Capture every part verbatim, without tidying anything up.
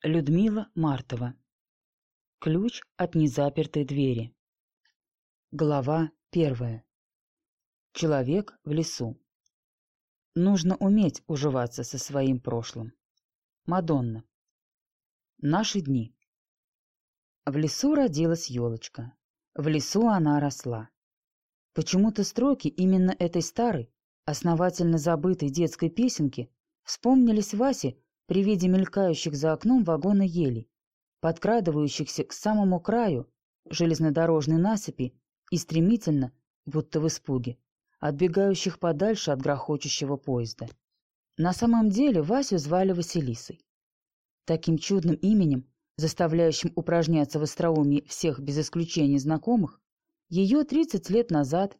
Людмила Мартова. Ключ от незапертой двери. Глава первая. Человек в лесу. Нужно уметь уживаться со своим прошлым. Мадонна. Наши дни. В лесу родилась елочка. В лесу она росла. Почему-то строки именно этой старой, основательно забытой детской песенки вспомнились Васе при виде мелькающих за окном вагона ели, подкрадывающихся к самому краю железнодорожной насыпи и стремительно, будто в испуге, отбегающих подальше от грохочущего поезда. На самом деле Васю звали Василисой. Таким чудным именем, заставляющим упражняться в остроумии всех без исключения знакомых, ее тридцать лет назад,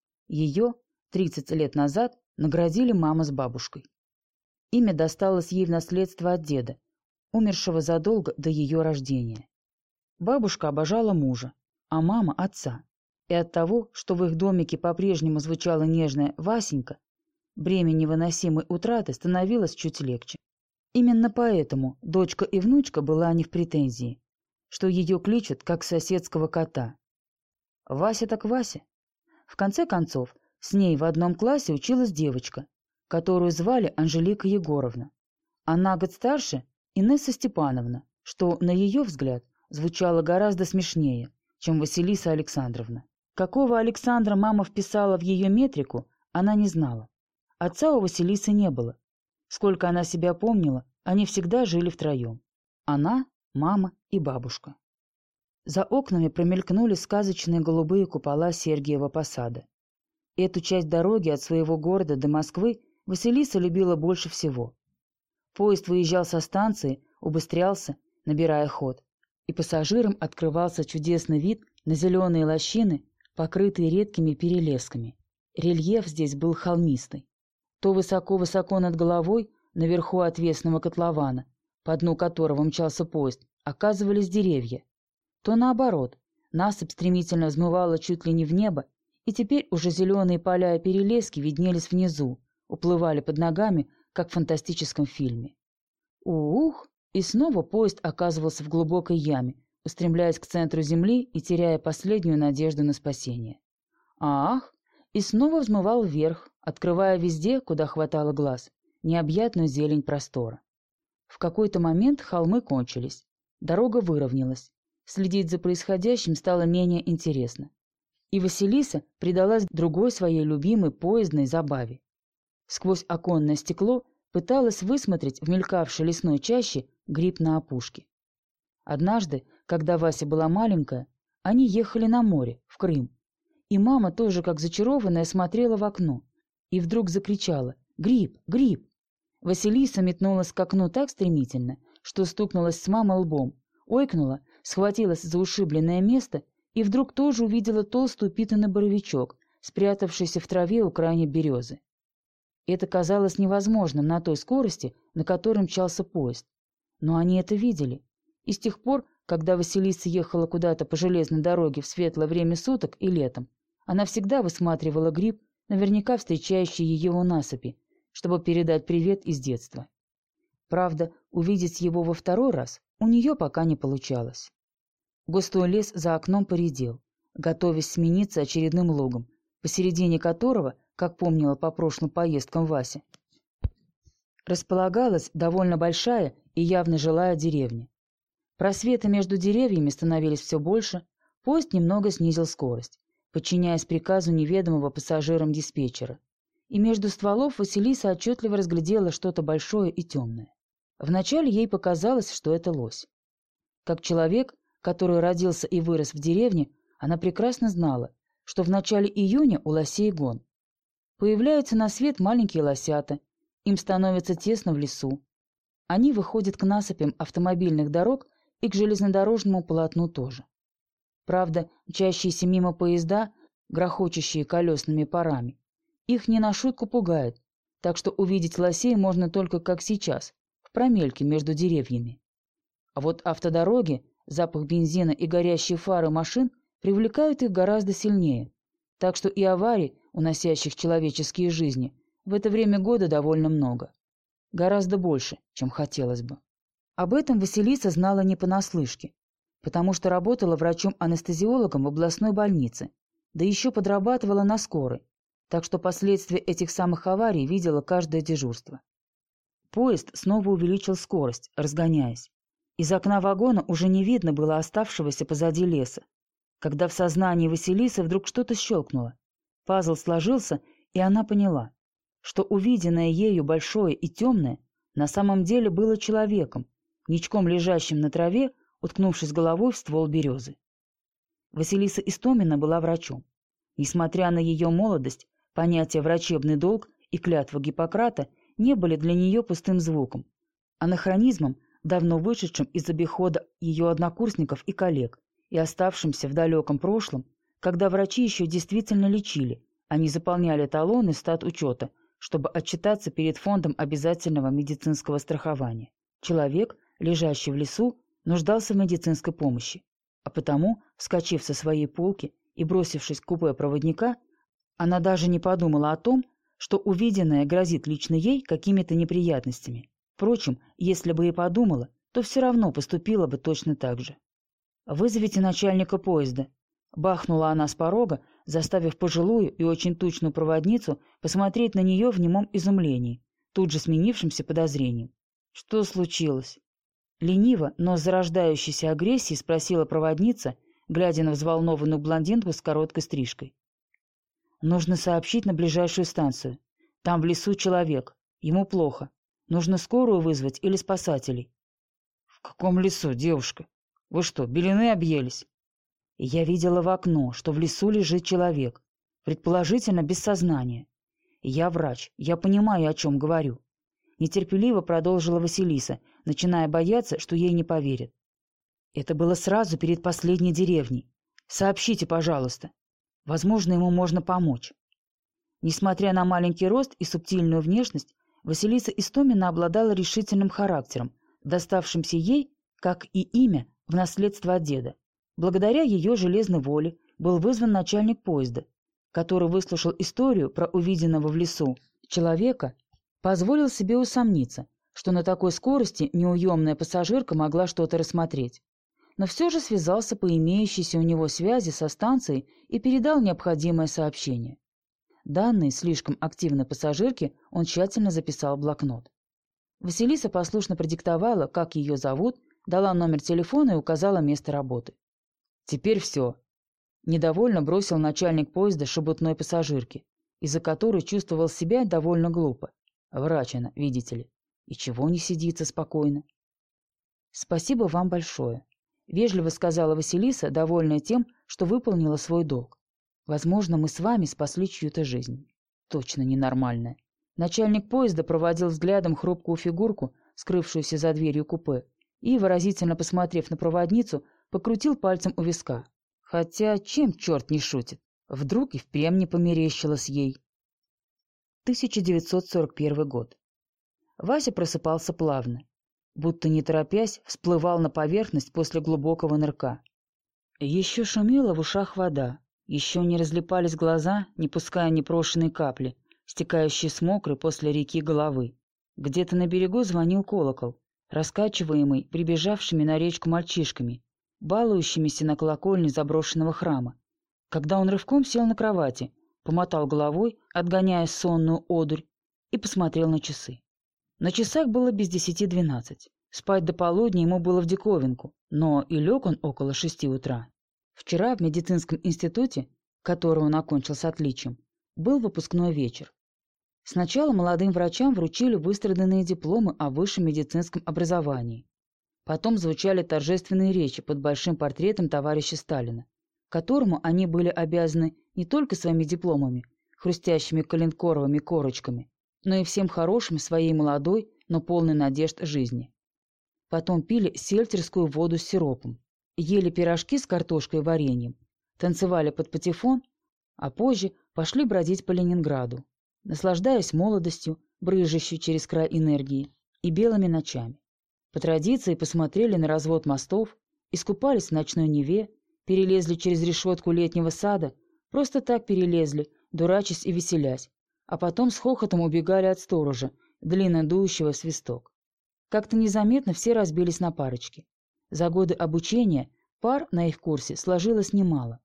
ее тридцать лет назад наградили мама с бабушкой. Имя досталось ей в наследство от деда, умершего задолго до ее рождения. Бабушка обожала мужа, а мама – отца. И от того, что в их домике по-прежнему звучала нежная «Васенька», бремя невыносимой утраты становилось чуть легче. Именно поэтому дочка и внучка была не в претензии, что ее кличут как соседского кота. Вася так Вася. В конце концов, с ней в одном классе училась девочка, которую звали Анжелика Егоровна, а на год старше – Инесса Степановна, что, на ее взгляд, звучало гораздо смешнее, чем Василиса Александровна. Какого Александра мама вписала в ее метрику, она не знала. Отца у Василисы не было. Сколько она себя помнила, они всегда жили втроем. Она, мама и бабушка. За окнами промелькнули сказочные голубые купола Сергиева Посада. Эту часть дороги от своего города до Москвы Василиса любила больше всего. Поезд выезжал со станции, убыстрялся, набирая ход, и пассажирам открывался чудесный вид на зеленые лощины, покрытые редкими перелесками. Рельеф здесь был холмистый. То высоко-высоко над головой, наверху отвесного котлована, по дну которого мчался поезд, оказывались деревья, то наоборот, насыпь стремительно взмывала чуть ли не в небо, и теперь уже зеленые поля и перелески виднелись внизу, уплывали под ногами, как в фантастическом фильме. Ух! И снова поезд оказывался в глубокой яме, устремляясь к центру земли и теряя последнюю надежду на спасение. Ах! И снова взмывал вверх, открывая везде, куда хватало глаз, необъятную зелень простора. В какой-то момент холмы кончились, дорога выровнялась, следить за происходящим стало менее интересно. И Василиса предалась другой своей любимой поездной забаве. Сквозь оконное стекло пыталась высмотреть в мелькавшей лесной чаще гриб на опушке. Однажды, когда Вася была маленькая, они ехали на море, в Крым. И мама тоже, как зачарованная, смотрела в окно и вдруг закричала «Гриб! Гриб!». Василиса метнулась к окну так стремительно, что стукнулась с мамой лбом, ойкнула, схватилась за ушибленное место и вдруг тоже увидела толстый упитанный боровичок, спрятавшийся в траве у крайней березы. Это казалось невозможным на той скорости, на которой мчался поезд. Но они это видели. И с тех пор, когда Василиса ехала куда-то по железной дороге в светлое время суток и летом, она всегда высматривала гриб, наверняка встречающий ее у насыпи, чтобы передать привет из детства. Правда, увидеть его во второй раз у нее пока не получалось. Густой лес за окном поредел, готовясь смениться очередным лугом, посередине которого, как помнила по прошлым поездкам Вася, располагалась довольно большая и явно жилая деревня. Просветы между деревьями становились все больше, поезд немного снизил скорость, подчиняясь приказу неведомого пассажирам диспетчера, и между стволов Василиса отчетливо разглядела что-то большое и темное. Вначале ей показалось, что это лось. Как человек, который родился и вырос в деревне, она прекрасно знала, что в начале июня у лосей гон. Появляются на свет маленькие лосята, им становится тесно в лесу. Они выходят к насыпям автомобильных дорог и к железнодорожному полотну тоже. Правда, мчащиеся мимо поезда, грохочущие колесными парами, их не на шутку пугает, так что увидеть лосей можно только как сейчас, в промельке между деревьями. А вот автодороги, запах бензина и горящие фары машин привлекают их гораздо сильнее, так что и аварий, уносящих человеческие жизни, в это время года довольно много. Гораздо больше, чем хотелось бы. Об этом Василиса знала не понаслышке, потому что работала врачом-анестезиологом в областной больнице, да еще подрабатывала на скорой, так что последствия этих самых аварий видела каждое дежурство. Поезд снова увеличил скорость, разгоняясь. Из окна вагона уже не видно было оставшегося позади леса, когда в сознании Василисы вдруг что-то щелкнуло. Пазл сложился, и она поняла, что увиденное ею большое и темное на самом деле было человеком, ничком лежащим на траве, уткнувшись головой в ствол березы. Василиса Истомина была врачом. Несмотря на ее молодость, понятия «врачебный долг» и клятва Гиппократа не были для нее пустым звуком, анахронизмом, давно вышедшим из обихода ее однокурсников и коллег и оставшимся в далеком прошлом, когда врачи еще действительно лечили, а не заполняли талоны статучета, чтобы отчитаться перед фондом обязательного медицинского страхования. Человек, лежащий в лесу, нуждался в медицинской помощи, а потому, вскочив со своей полки и бросившись к купе проводника, она даже не подумала о том, что увиденное грозит лично ей какими-то неприятностями. Впрочем, если бы и подумала, то все равно поступила бы точно так же. «Вызовите начальника поезда», — бахнула она с порога, заставив пожилую и очень тучную проводницу посмотреть на нее в немом изумлении, тут же сменившимся подозрением. «Что случилось?» Лениво, но с зарождающейся агрессией спросила проводница, глядя на взволнованную блондинку с короткой стрижкой. «Нужно сообщить на ближайшую станцию. Там в лесу человек. Ему плохо. Нужно скорую вызвать или спасателей». «В каком лесу, девушка? Вы что, белины объелись?» «Я видела в окно, что в лесу лежит человек, предположительно без сознания. Я врач, я понимаю, о чем говорю». Нетерпеливо продолжила Василиса, начиная бояться, что ей не поверят. «Это было сразу перед последней деревней. Сообщите, пожалуйста. Возможно, ему можно помочь». Несмотря на маленький рост и субтильную внешность, Василиса Истомина обладала решительным характером, доставшимся ей, как и имя, в наследство от деда. Благодаря ее железной воле был вызван начальник поезда, который выслушал историю про увиденного в лесу человека, позволил себе усомниться, что на такой скорости неуемная пассажирка могла что-то рассмотреть. Но все же связался по имеющейся у него связи со станцией и передал необходимое сообщение. Данные слишком активной пассажирки он тщательно записал в блокнот. Василиса послушно продиктовала, как ее зовут, дала номер телефона и указала место работы. «Теперь все», — недовольно бросил начальник поезда шебутной пассажирке, из-за которой чувствовал себя довольно глупо. Врач она, видите ли. И чего не сидится спокойно? «Спасибо вам большое», — вежливо сказала Василиса, довольная тем, что выполнила свой долг. «Возможно, мы с вами спасли чью-то жизнь». Точно ненормальная. Начальник поезда проводил взглядом хрупкую фигурку, скрывшуюся за дверью купе, и, выразительно посмотрев на проводницу, покрутил пальцем у виска. Хотя чем черт не шутит? Вдруг и впрямь не померещилось ей. тысяча девятьсот сорок первый год. Вася просыпался плавно, будто не торопясь всплывал на поверхность после глубокого нырка. Еще шумела в ушах вода, еще не разлипались глаза, не пуская непрошенной капли, стекающей с мокрой после реки головы. Где-то на берегу звонил колокол, раскачиваемый прибежавшими на речку мальчишками, балующимися на колокольне заброшенного храма. Когда он рывком сел на кровати, помотал головой, отгоняя сонную одурь, и посмотрел на часы. На часах было без десяти двенадцать. Спать до полудня ему было в диковинку, но и лег он около шести утра. Вчера в медицинском институте, который он окончил с отличием, был выпускной вечер. Сначала молодым врачам вручили выстраданные дипломы о высшем медицинском образовании. Потом звучали торжественные речи под большим портретом товарища Сталина, которому они были обязаны не только своими дипломами, хрустящими коленкоровыми корочками, но и всем хорошим своей молодой, но полной надежд жизни. Потом пили сельтерскую воду с сиропом, ели пирожки с картошкой и вареньем, танцевали под патефон, а позже пошли бродить по Ленинграду, наслаждаясь молодостью, брызжущей через край энергии, и белыми ночами. По традиции посмотрели на развод мостов, искупались в ночной Неве, перелезли через решетку летнего сада, просто так перелезли, дурачась и веселясь, а потом с хохотом убегали от сторожа, длинно дующего свисток. Как-то незаметно все разбились на парочки. За годы обучения пар на их курсе сложилось немало.